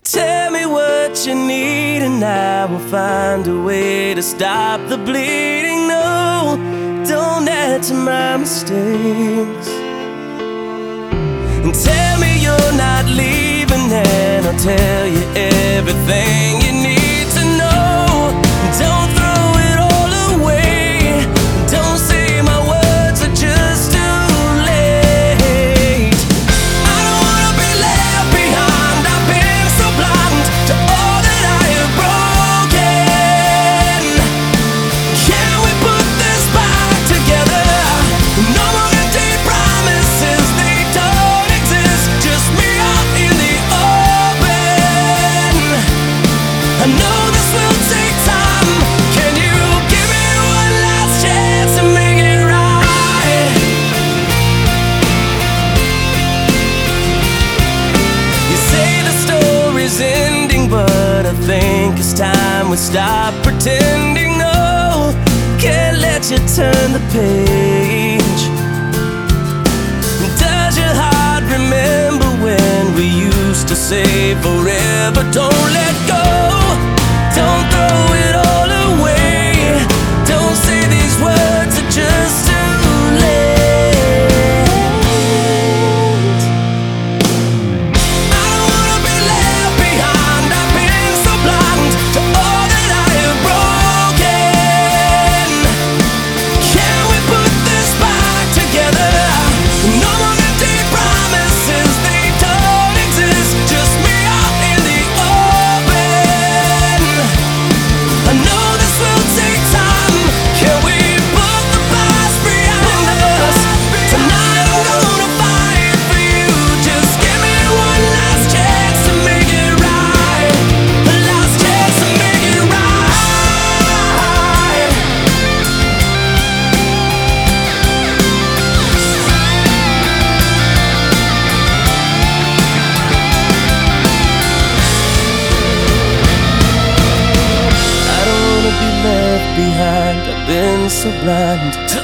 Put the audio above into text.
Tell me what you need and I will find a way to stop the bleeding. No, don't add to my mistakes. And tell me you're not leaving and I'll tell you everything you need to know. Don't throw it all away. Don't say my words are just too late. I don't wanna be left behind. I've been so blind to all that I have broken. Can we put this back together? No more empty promises, they don't exist. Just me out in the open. I know this will take time. Can you give me one last chance to make it right? You say the story's ending, but I think it's time we stop pretending. No, can't let you turn the page. Does your heart remember when we used to say forever? Don't let go. Don't throw it all away. Don't say these words are just too late. I don't wanna be left behind. I've been so blind to all that I have broken. Can we put this back together? No more empty promises, they don't exist. Just me out in the open. I know this will take time. Can we put the past behind us? Tonight I'm gonna fight for you. Just give me one last chance to make it right. A last chance to make it right. I don't wanna be left behind. I've been so blind to